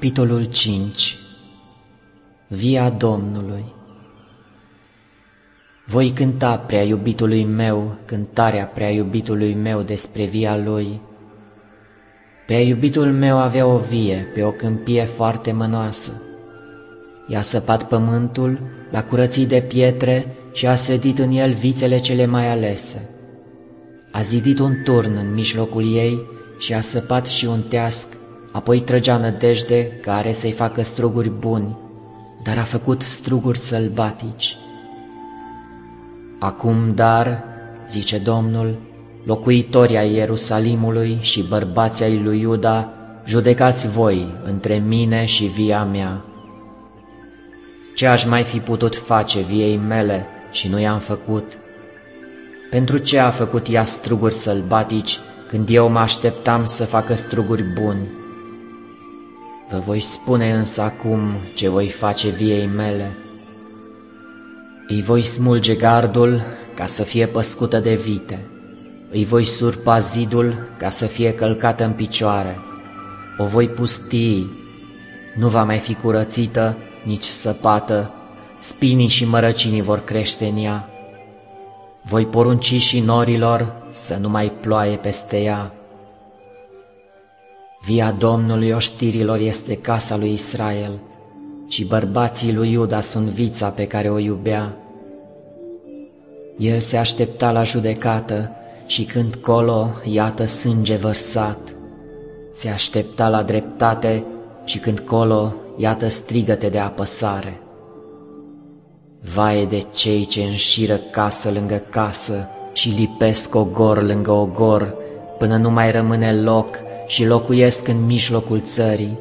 Capitolul 5. Via Domnului. Voi cânta prea iubitului meu, cântarea prea iubitului meu despre via lui. Prea iubitul meu avea o vie pe o câmpie foarte mănoasă. I-a săpat pământul, l-a curățit de pietre și a sădit în el vițele cele mai alese. A zidit un turn în mijlocul ei și a săpat și un teasc, apoi trăgea nădejde care să-i facă struguri buni, dar a făcut struguri sălbatici. Acum, dar, zice Domnul, locuitorii ai Ierusalimului și bărbații ai lui Iuda, judecați voi între mine și via mea. Ce aș mai fi putut face viei mele și nu i-am făcut? Pentru ce a făcut ea struguri sălbatici când eu mă așteptam să facă struguri buni? Vă voi spune însă acum ce voi face viei mele. Îi voi smulge gardul ca să fie păscută de vite, îi voi surpa zidul ca să fie călcată în picioare, o voi pustii, nu va mai fi curățită, nici săpată, spinii și mărăcinii vor crește în ea. Voi porunci și norilor să nu mai ploaie peste ea. Via Domnului oștirilor este casa lui Israel și bărbații lui Iuda sunt vița pe care o iubea. El se aștepta la judecată și când colo, iată sânge vărsat. Se aștepta la dreptate și când colo, iată strigăte de apăsare. Vai de cei ce înșiră casă lângă casă și lipesc ogor lângă ogor, până nu mai rămâne loc și locuiesc în mijlocul țării.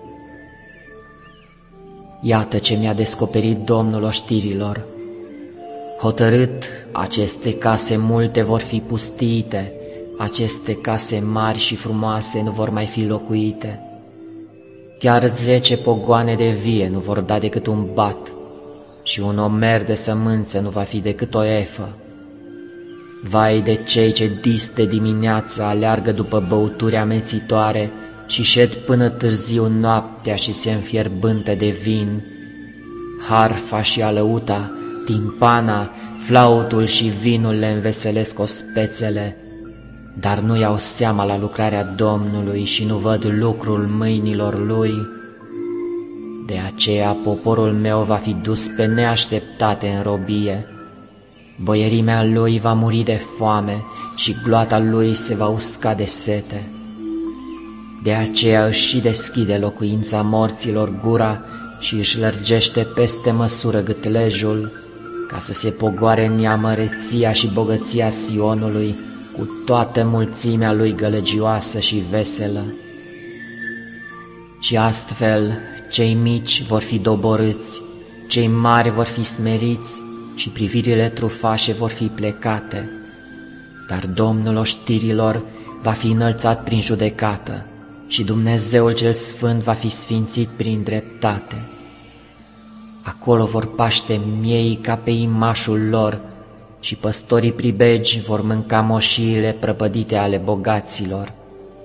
Iată ce mi-a descoperit Domnul oștirilor. Hotărât, aceste case multe vor fi pustiite, aceste case mari și frumoase nu vor mai fi locuite. Chiar 10 pogoane de vie nu vor da decât un bat și un omer de sămânță nu va fi decât o efă. Vai de cei ce dis de dimineață aleargă după băuturi amețitoare și șed până târziu noaptea și se înfierbântă de vin. Harfa și alăuta, timpana, flautul și vinul le înveselesc ospețele, dar nu iau seama la lucrarea Domnului și nu văd lucrul mâinilor Lui. De aceea poporul meu va fi dus pe neașteptate în robie. Boierimea lui va muri de foame și gloata lui se va usca de sete. De aceea își și deschide locuința morților gura și își lărgește peste măsură gâtlejul, ca să se pogoare în ea măreția și bogăția Sionului cu toată mulțimea lui gălăgioasă și veselă. Și astfel cei mici vor fi doborâți, cei mari vor fi smeriți și privirile trufașe vor fi plecate, dar Domnul oștirilor va fi înălțat prin judecată și Dumnezeul cel Sfânt va fi sfințit prin dreptate. Acolo vor paște miei ca pe imașul lor și păstorii pribegi vor mânca moșiile prăpădite ale bogaților.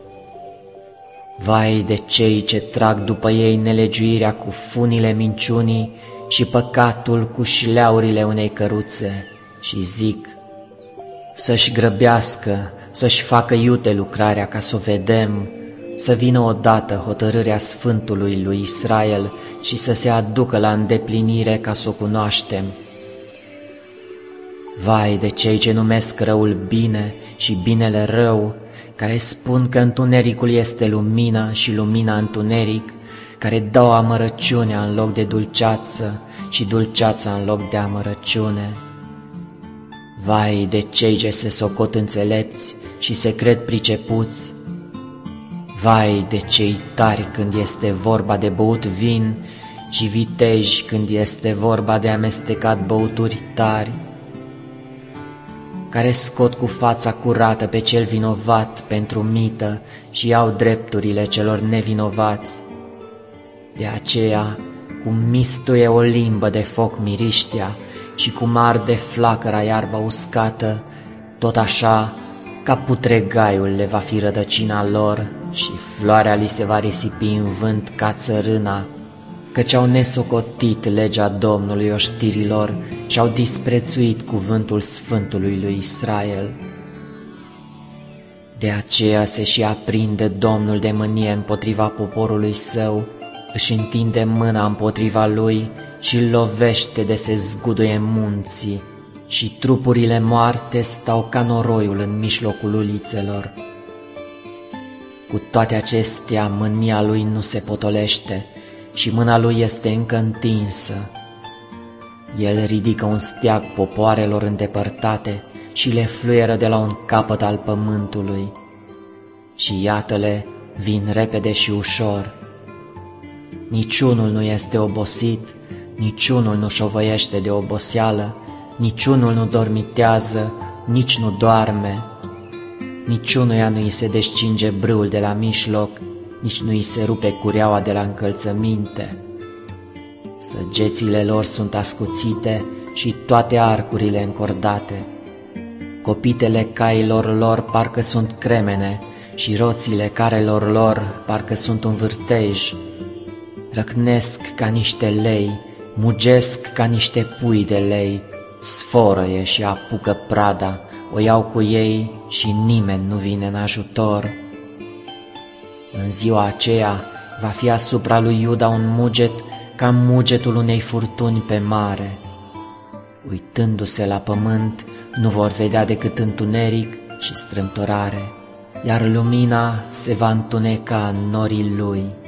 Vai de cei ce trag după ei nelegiuirea cu funile minciunii și păcatul cu șleaurile unei căruțe și zic: să-și grăbească, să-și facă iute lucrarea ca să o vedem, să vină odată hotărârea Sfântului lui Israel și să se aducă la îndeplinire ca să o cunoaștem. Vai de cei ce numesc răul bine și binele rău, care spun că întunericul este lumină și lumina întuneric, care dau amărăciunea în loc de dulceață și dulceața în loc de amărăciune. Vai de cei ce se socot înțelepți și se cred pricepuți. Vai de cei tari când este vorba de băut vin și viteji când este vorba de amestecat băuturi tari, care scot cu fața curată pe cel vinovat pentru mită și iau drepturile celor nevinovați. De aceea, cum mistuie o limbă de foc miriștea și cum arde flacăra iarba uscată, tot așa, ca putregaiul le va fi rădăcina lor și floarea li se va risipi în vânt ca țărâna, căci au nesocotit legea Domnului oștirilor și au disprețuit cuvântul Sfântului lui Israel. De aceea se și aprinde Domnul de mânie împotriva poporului său, își întinde mâna împotriva lui și îl lovește de se zguduie munții, și trupurile moarte stau ca noroiul în mijlocul ulițelor. Cu toate acestea, mânia lui nu se potolește și mâna lui este încă întinsă. El ridică un steag popoarelor îndepărtate și le fluieră de la un capăt al pământului. Și iată-le, vin repede și ușor. Niciunul nu este obosit, niciunul nu șovăiește de oboseală, niciunul nu dormitează, nici nu doarme. Niciunuia nu îi se descinge brâul de la mijloc, nici nu îi se rupe cureaua de la încălțăminte. Săgețile lor sunt ascuțite și toate arcurile încordate. Copitele cailor lor parcă sunt cremene și roțile carelor lor parcă sunt un vârtej. Răcnesc ca niște lei, mugesc ca niște pui de lei, sforăie și apucă prada, o iau cu ei și nimeni nu vine în ajutor. În ziua aceea va fi asupra lui Iuda un muget ca mugetul unei furtuni pe mare. Uitându-se la pământ, nu vor vedea decât întuneric și strâmtorare, iar lumina se va întuneca în norii lui.